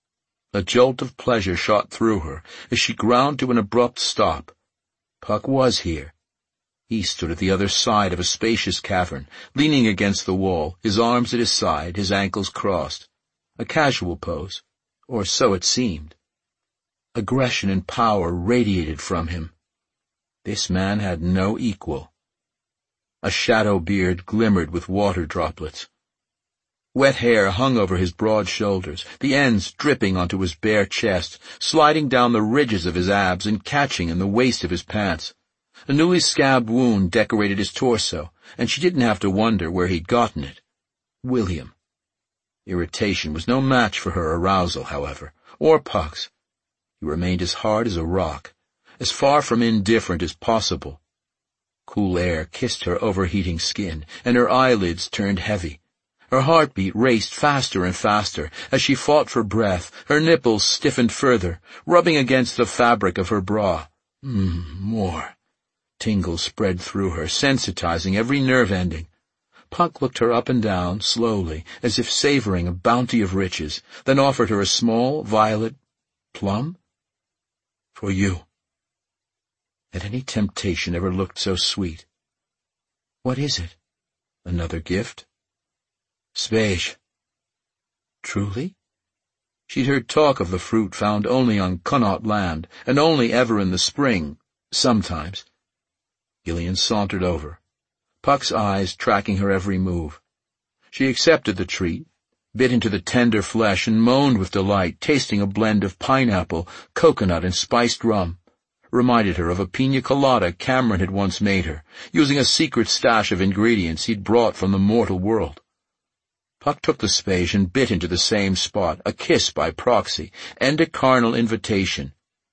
A jolt of pleasure shot through her as she ground to an abrupt stop. Puck was here. He stood at the other side of a spacious cavern, leaning against the wall, his arms at his side, his ankles crossed. A casual pose, or so it seemed. Aggression and power radiated from him. This man had no equal. A shadow beard glimmered with water droplets. Wet hair hung over his broad shoulders, the ends dripping onto his bare chest, sliding down the ridges of his abs and catching in the waist of his pants. A newly scabbed wound decorated his torso, and she didn't have to wonder where he'd gotten it. William. Irritation was no match for her arousal, however, or Puck's. He remained as hard as a rock, as far from indifferent as possible. Cool air kissed her overheating skin, and her eyelids turned heavy. Her heartbeat raced faster and faster as she fought for breath, her nipples stiffened further, rubbing against the fabric of her bra. Mmm, more. Tingles spread through her, sensitizing every nerve ending. Puck looked her up and down, slowly, as if savoring a bounty of riches, then offered her a small, violet plum. For you. Had any temptation ever looked so sweet? What is it? Another gift? Spege. Truly? She'd heard talk of the fruit found only on Connaught land, and only ever in the spring, sometimes. Gillian sauntered over, Puck's eyes tracking her every move. She accepted the treat, bit into the tender flesh, and moaned with delight, tasting a blend of pineapple, coconut, and spiced rum. Reminded her of a pina colada Cameron had once made her, using a secret stash of ingredients he'd brought from the mortal world. Puck took the spage and bit into the same spot, a kiss by proxy, and a carnal invitation.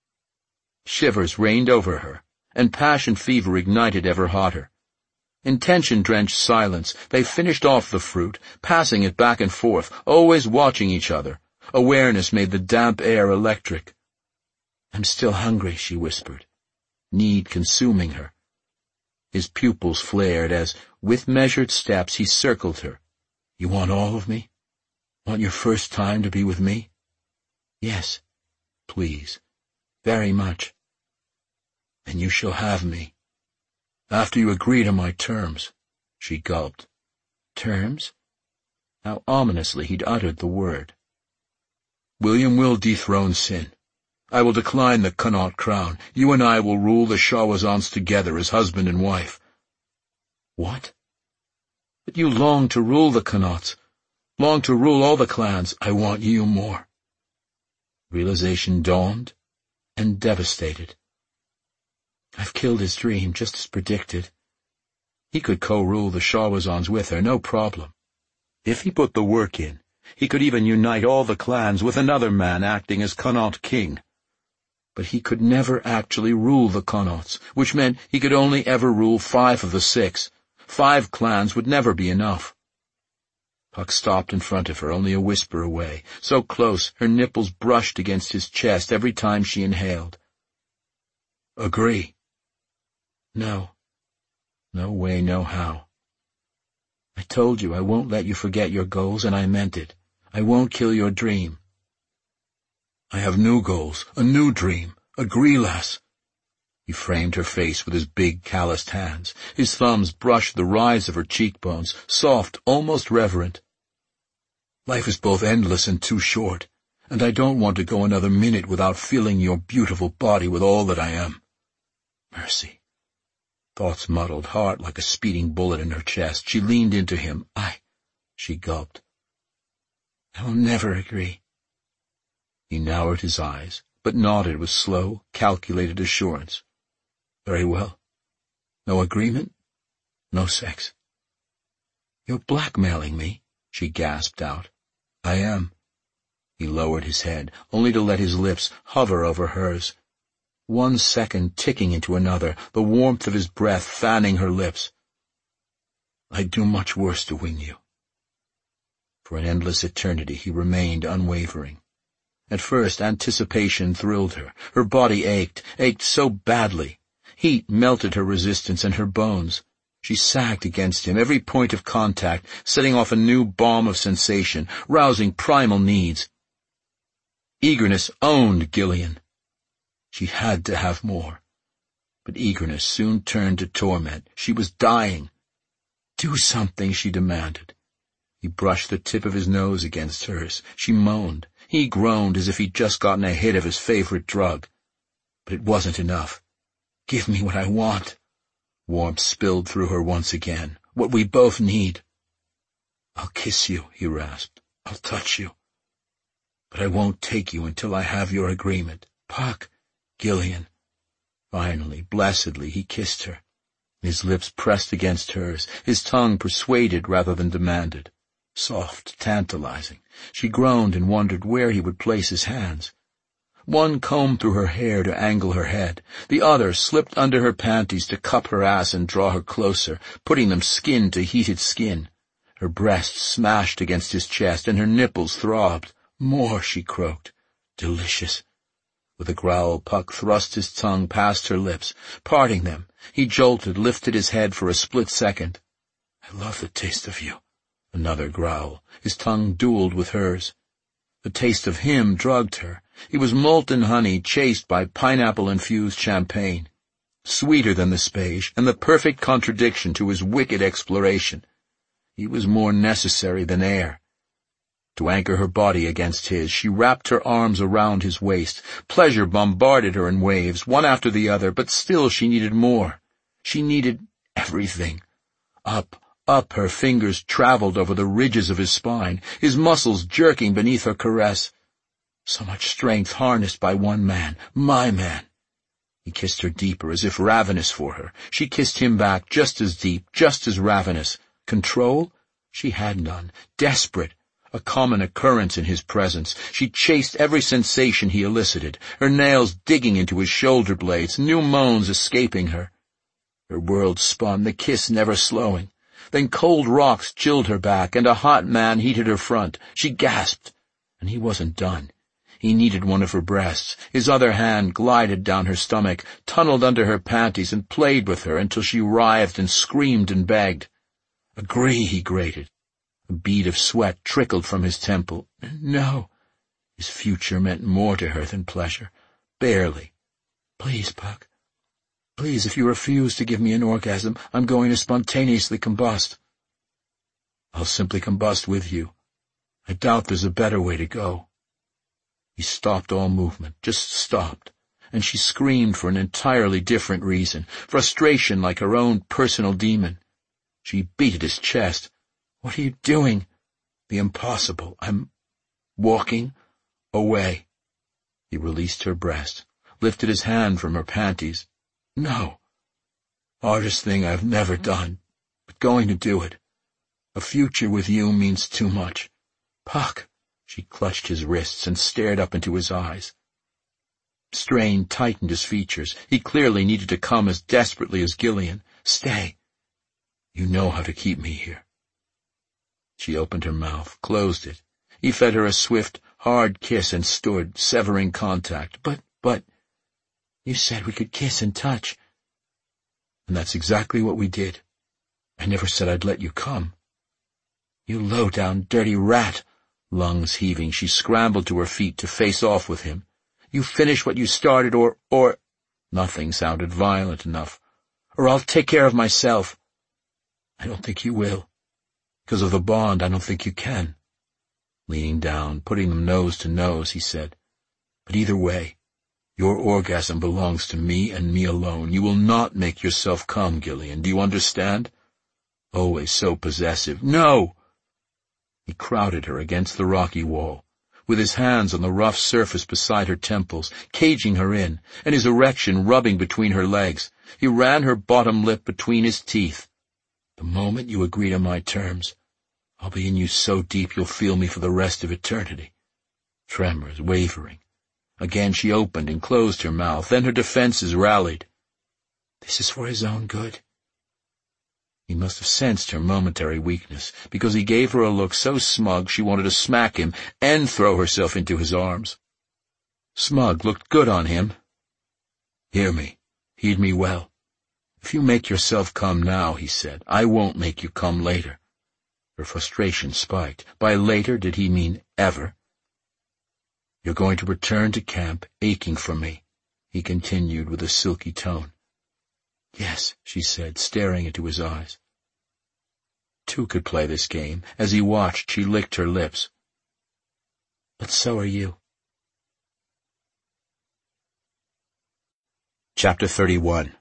Shivers rained over her, and passion fever ignited ever hotter. In tension-drenched silence, they finished off the fruit, passing it back and forth, always watching each other. Awareness made the damp air electric. "I'm still hungry," she whispered, need consuming her. His pupils flared as, with measured steps, he circled her. "You want all of me? Want your first time to be with me?" "Yes, please, very much." "And you shall have me. After you agree to my terms," she gulped. Terms? How ominously he'd uttered the word. "William will dethrone sin. I will decline the Connaught crown. You and I will rule the Shawazans together as husband and wife." "What? But you long to rule the Connaughts, long to rule all the clans. I want you more." Realization dawned, and devastated. I've killed his dream, just as predicted. He could co-rule the Shawazans with her, no problem. If he put the work in, he could even unite all the clans with another man acting as Connaught king. But he could never actually rule the Connaughts, which meant he could only ever rule five of the six. Five clans would never be enough. Puck stopped in front of her, only a whisper away, so close her nipples brushed against his chest every time she inhaled. "Agree?" "No. No way, no how. I told you I won't let you forget your goals, and I meant it. I won't kill your dream." "I have new goals, a new dream. Agree, lass." He framed her face with his big, calloused hands. His thumbs brushed the rise of her cheekbones, soft, almost reverent. "Life is both endless and too short, and I don't want to go another minute without filling your beautiful body with all that I am." Mercy. Thoughts muddled, heart like a speeding bullet in her chest. She leaned into him. I... She gulped. "I will never agree." He narrowed his eyes, but nodded with slow, calculated assurance. "Very well. No agreement? No sex." "You're blackmailing me," she gasped out. "I am." He lowered his head, only to let his lips hover over hers. One second ticking into another, the warmth of his breath fanning her lips. "I'd do much worse to win you." For an endless eternity he remained unwavering. At first anticipation thrilled her. Her body ached, ached so badly. Heat melted her resistance and her bones. She sagged against him, every point of contact, setting off a new bomb of sensation, rousing primal needs. Eagerness owned Gillian. She had to have more. But eagerness soon turned to torment. She was dying. Do something, she demanded. He brushed the tip of his nose against hers. She moaned. He groaned as if he'd just gotten a hit of his favorite drug. But it wasn't enough. Give me what I want. Warmth spilled through her once again. What we both need. I'll kiss you, he rasped. I'll touch you. But I won't take you until I have your agreement. Puck, Gillian. Finally, blessedly, he kissed her. His lips pressed against hers, his tongue persuaded rather than demanded. Soft, tantalizing. She groaned and wondered where he would place his hands. One combed through her hair to angle her head. The other slipped under her panties to cup her ass and draw her closer, putting them skin to heated skin. Her breasts smashed against his chest, and her nipples throbbed. More, she croaked. Delicious. With a growl, Puck thrust his tongue past her lips, parting them. He jolted, lifted his head for a split second. I love the taste of you. Another growl. His tongue dueled with hers. The taste of him drugged her. He was molten honey chased by pineapple-infused champagne. Sweeter than the spage, and the perfect contradiction to his wicked exploration. He was more necessary than air. To anchor her body against his, she wrapped her arms around his waist. Pleasure bombarded her in waves, one after the other, but still she needed more. She needed everything. Up, up her fingers traveled over the ridges of his spine, his muscles jerking beneath her caress. So much strength harnessed by one man, my man. He kissed her deeper, as if ravenous for her. She kissed him back, just as deep, just as ravenous. Control? She had none. Desperate. A common occurrence in his presence. She chased every sensation he elicited, her nails digging into his shoulder blades, new moans escaping her. Her world spun, the kiss never slowing. Then cold rocks chilled her back, and a hot man heated her front. She gasped. And he wasn't done. He needed one of her breasts. His other hand glided down her stomach, tunneled under her panties, and played with her until she writhed and screamed and begged. Agree, he grated. A bead of sweat trickled from his temple. No. His future meant more to her than pleasure. Barely. Please, Puck. Please, if you refuse to give me an orgasm, I'm going to spontaneously combust. I'll simply combust with you. I doubt there's a better way to go. He stopped all movement, just stopped, and she screamed for an entirely different reason, frustration like her own personal demon. She beat at his chest. What are you doing? The impossible. I'm walking away. He released her breast, lifted his hand from her panties. No. Hardest thing I've never done, but going to do it. A future with you means too much. Puck. She clutched his wrists and stared up into his eyes. Strain tightened his features. He clearly needed to come as desperately as Gillian. Stay. You know how to keep me here. She opened her mouth, closed it. He fed her a swift, hard kiss and stood, severing contact. But, but, you said we could kiss and touch. And that's exactly what we did. I never said I'd let you come. You low-down, dirty rat. Lungs heaving, she scrambled to her feet to face off with him. You finish what you started, or, or... Nothing sounded violent enough. Or I'll take care of myself. I don't think you will. Because of the bond, I don't think you can. Leaning down, putting them nose to nose, he said, But either way, your orgasm belongs to me and me alone. You will not make yourself come, Gillian. Do you understand? Always so possessive. No! He crowded her against the rocky wall, with his hands on the rough surface beside her temples, caging her in, and his erection rubbing between her legs. He ran her bottom lip between his teeth. The moment you agree to my terms, I'll be in you so deep you'll feel me for the rest of eternity. Tremors, wavering. Again she opened and closed her mouth, then her defenses rallied. This is for his own good. He must have sensed her momentary weakness, because he gave her a look so smug she wanted to smack him and throw herself into his arms. Smug looked good on him. Hear me. Heed me well. If you make yourself come now, he said, I won't make you come later. Her frustration spiked. By later did he mean ever? You're going to return to camp aching for me, he continued with a silky tone. Yes, she said, staring into his eyes. Two could play this game. As he watched, she licked her lips. But so are you. Chapter thirty-one.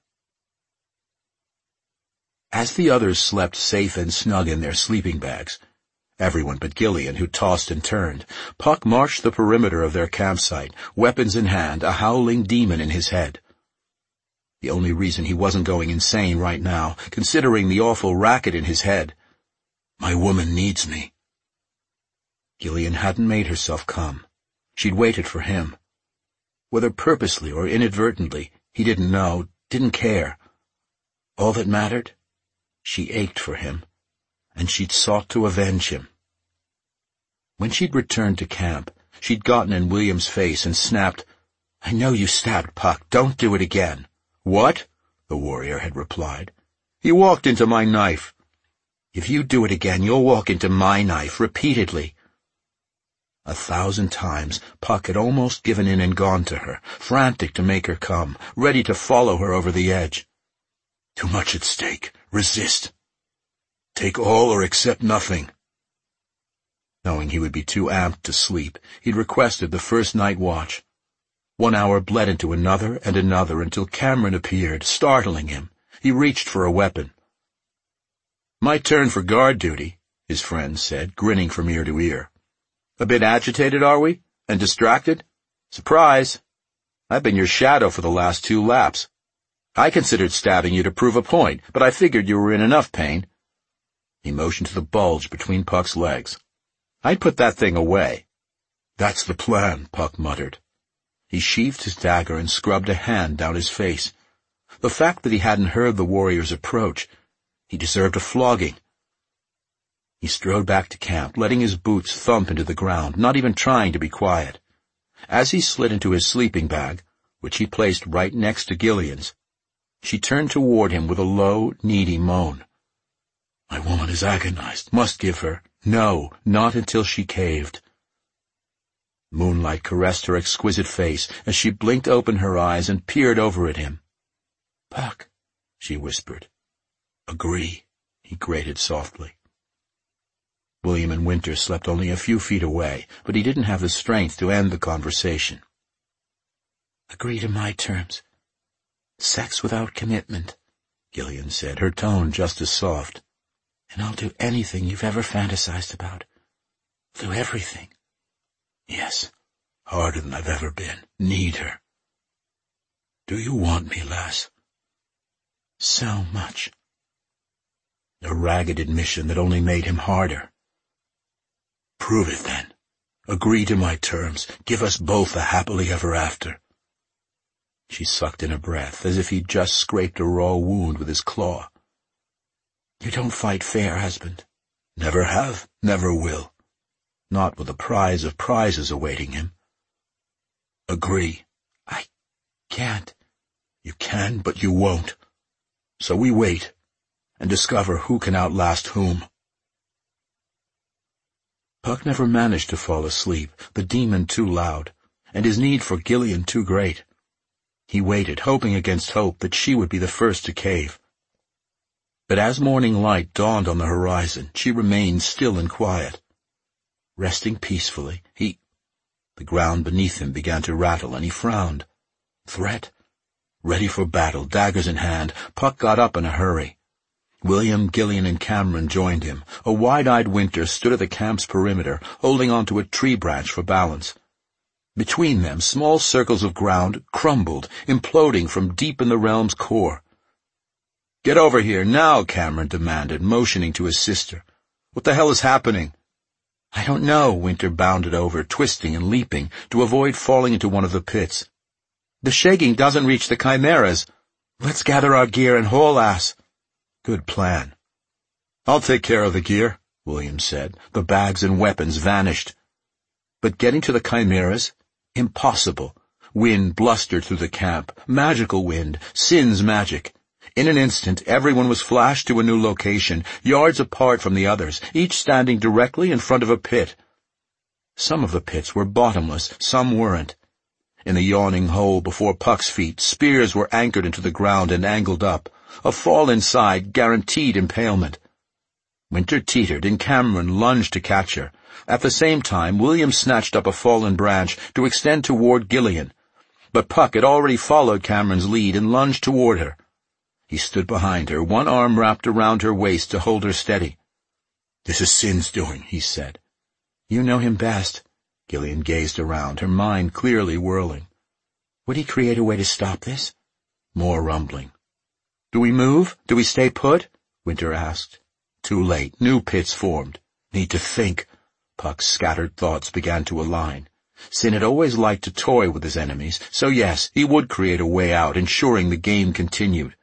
As the others slept safe and snug in their sleeping bags, everyone but Gillian, who tossed and turned, Puck marched the perimeter of their campsite, weapons in hand, a howling demon in his head. The only reason he wasn't going insane right now, considering the awful racket in his head. My woman needs me. Gillian hadn't made herself come. She'd waited for him. Whether purposely or inadvertently, he didn't know, didn't care. All that mattered? She ached for him, and she'd sought to avenge him. When she'd returned to camp, she'd gotten in William's face and snapped, I know you stabbed Puck. Don't do it again. What? The warrior had replied. He walked into my knife. If you do it again, you'll walk into my knife repeatedly. A thousand times, Puck had almost given in and gone to her, frantic to make her come, ready to follow her over the edge. Too much at stake. Resist. Take all or accept nothing. Knowing he would be too amped to sleep, he'd requested the first night watch. One hour bled into another and another until Cameron appeared, startling him. He reached for a weapon. My turn for guard duty, his friend said, grinning from ear to ear. A bit agitated, are we? And distracted? Surprise! I've been your shadow for the last two laps. I considered stabbing you to prove a point, but I figured you were in enough pain. He motioned to the bulge between Puck's legs. I'd put that thing away. That's the plan, Puck muttered. He sheathed his dagger and scrubbed a hand down his face. The fact that he hadn't heard the warrior's approach, he deserved a flogging. He strode back to camp, letting his boots thump into the ground, not even trying to be quiet. As he slid into his sleeping bag, which he placed right next to Gillian's, she turned toward him with a low, needy moan. My woman is agonized. Must give her. No, not until she caved. Moonlight caressed her exquisite face as she blinked open her eyes and peered over at him. Puck, she whispered. Agree, he grated softly. William and Winter slept only a few feet away, but he didn't have the strength to end the conversation. Agree to my terms. Sex without commitment, Gillian said, her tone just as soft. And I'll do anything you've ever fantasized about. Do everything. Yes, harder than I've ever been. Need her. Do you want me, lass? So much. A ragged admission that only made him harder. Prove it, then. Agree to my terms. Give us both a happily ever after. She sucked in a breath, as if he'd just scraped a raw wound with his claw. You don't fight fair, husband. Never have, never will. Not with a prize of prizes awaiting him. Agree. I can't. You can, but you won't. So we wait, and discover who can outlast whom. Puck never managed to fall asleep, the demon too loud, and his need for Gillian too great. He waited, hoping against hope that she would be the first to cave. But as morning light dawned on the horizon, she remained still and quiet. Resting peacefully, he... The ground beneath him began to rattle, and he frowned. Threat? Ready for battle, daggers in hand, Puck got up in a hurry. William, Gillian, and Cameron joined him. A wide-eyed Winter stood at the camp's perimeter, holding onto a tree branch for balance. Between them, small circles of ground crumbled, imploding from deep in the realm's core. Get over here, now, Cameron demanded, motioning to his sister. What the hell is happening? I don't know, Winter bounded over, twisting and leaping, to avoid falling into one of the pits. The shaking doesn't reach the chimeras. Let's gather our gear and haul ass. Good plan. I'll take care of the gear, William said. The bags and weapons vanished. But getting to the chimeras? Impossible. Wind blustered through the camp. Magical wind. Sin's magic. In an instant, everyone was flashed to a new location, yards apart from the others, each standing directly in front of a pit. Some of the pits were bottomless, some weren't. In the yawning hole before Puck's feet, spears were anchored into the ground and angled up. A fall inside guaranteed impalement. Winter teetered, and Cameron lunged to catch her. At the same time, William snatched up a fallen branch to extend toward Gillian. But Puck had already followed Cameron's lead and lunged toward her. He stood behind her, one arm wrapped around her waist to hold her steady. "This is Sin's doing," he said. "You know him best." Gillian gazed around, her mind clearly whirling. "Would he create a way to stop this?" More rumbling. "Do we move? Do we stay put?" Winter asked. Too late. New pits formed. Need to think. Puck's scattered thoughts began to align. Sin had always liked to toy with his enemies, so yes, he would create a way out, ensuring the game continued.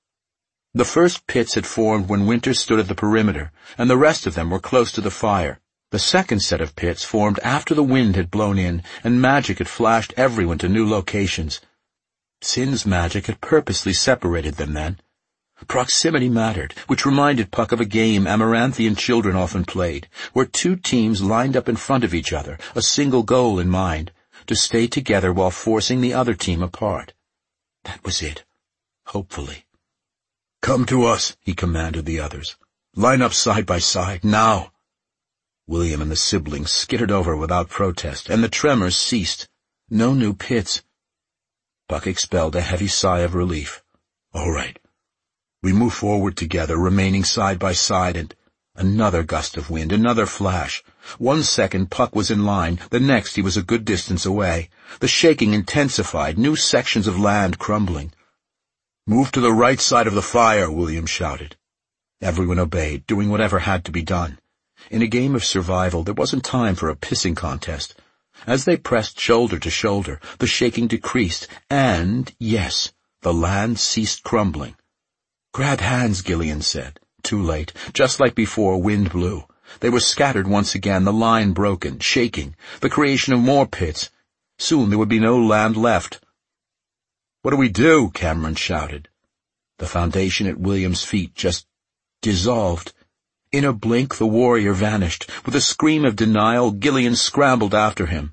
The first pits had formed when Winter stood at the perimeter, and the rest of them were close to the fire. The second set of pits formed after the wind had blown in, and magic had flashed everyone to new locations. Sin's magic had purposely separated them then. Proximity mattered, which reminded Puck of a game Amaranthian children often played, where two teams lined up in front of each other, a single goal in mind, to stay together while forcing the other team apart. That was it. Hopefully. "Come to us," he commanded the others. "Line up side by side, now." William and the siblings skittered over without protest, and the tremors ceased. No new pits. Puck expelled a heavy sigh of relief. "All right." We move forward together, remaining side by side, and another gust of wind, another flash. One second Puck was in line, the next he was a good distance away. The shaking intensified, new sections of land crumbling. "Move to the right side of the fire," William shouted. Everyone obeyed, doing whatever had to be done. In a game of survival, there wasn't time for a pissing contest. As they pressed shoulder to shoulder, the shaking decreased, and, yes, the land ceased crumbling. "Grab hands," Gillian said. Too late. Just like before, wind blew. They were scattered once again, the line broken, shaking, the creation of more pits. Soon there would be no land left. "What do we do?" Cameron shouted. The foundation at William's feet just dissolved. In a blink, the warrior vanished. With a scream of denial, Gillian scrambled after him.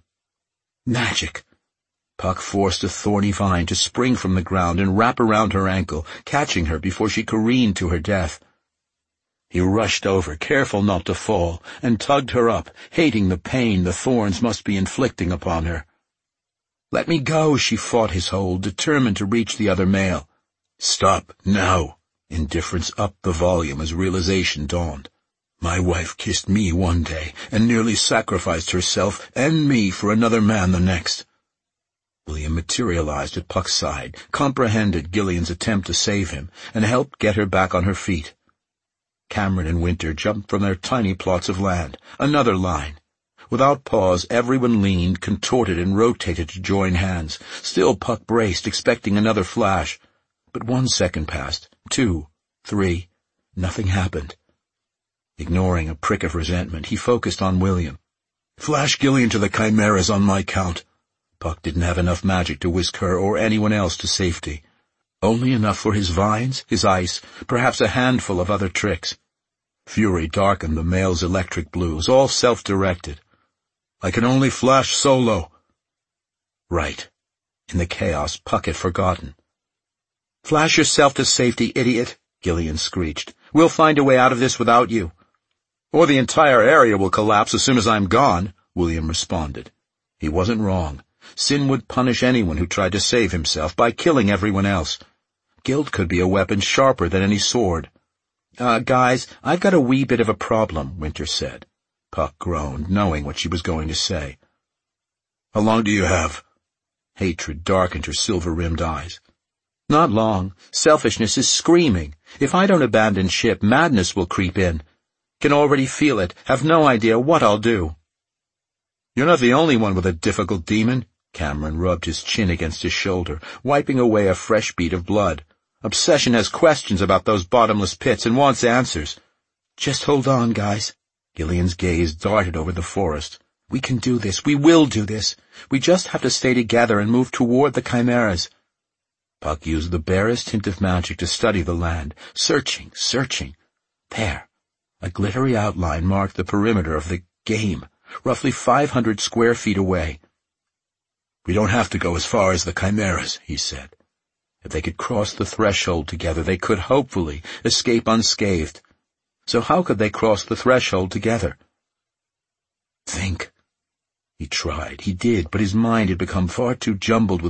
Magic! Puck forced a thorny vine to spring from the ground and wrap around her ankle, catching her before she careened to her death. He rushed over, careful not to fall, and tugged her up, hating the pain the thorns must be inflicting upon her. "Let me go," she fought his hold, determined to reach the other male. "Stop, now." Indifference upped the volume as realization dawned. "My wife kissed me one day, and nearly sacrificed herself and me for another man the next." William materialized at Puck's side, comprehended Gillian's attempt to save him, and helped get her back on her feet. Cameron and Winter jumped from their tiny plots of land. Another line. Without pause, everyone leaned, contorted, and rotated to join hands. Still Puck braced, expecting another flash. But one second passed. Two. Three. Nothing happened. Ignoring a prick of resentment, he focused on William. "Flash Gillian to the chimeras on my count." Puck didn't have enough magic to whisk her or anyone else to safety. Only enough for his vines, his ice, perhaps a handful of other tricks. Fury darkened the male's electric blues, all self-directed. "I can only flash solo." Right. In the chaos, Puck had forgotten. "Flash yourself to safety, idiot," Gillian screeched. "We'll find a way out of this without you." "Or the entire area will collapse as soon as I'm gone," William responded. He wasn't wrong. Sin would punish anyone who tried to save himself by killing everyone else. Guilt could be a weapon sharper than any sword. Uh, guys, I've got a wee bit of a problem," Winter said. Puck groaned, knowing what she was going to say. "How long do you have?" Hatred darkened her silver-rimmed eyes. "Not long. Selfishness is screaming. If I don't abandon ship, madness will creep in. Can already feel it, have no idea what I'll do." "You're not the only one with a difficult demon." Cameron rubbed his chin against his shoulder, wiping away a fresh bead of blood. "Obsession has questions about those bottomless pits and wants answers." "Just hold on, guys." Gillian's gaze darted over the forest. "We can do this. We will do this. We just have to stay together and move toward the chimeras." Puck used the barest hint of magic to study the land, searching, searching. There. A glittery outline marked the perimeter of the game. roughly five hundred square feet away. "We don't have to go as far as the Chimeras," he said. If they could cross the threshold together, they could, hopefully, escape unscathed. So how could they cross the threshold together? Think. He tried, he did, but his mind had become far too jumbled with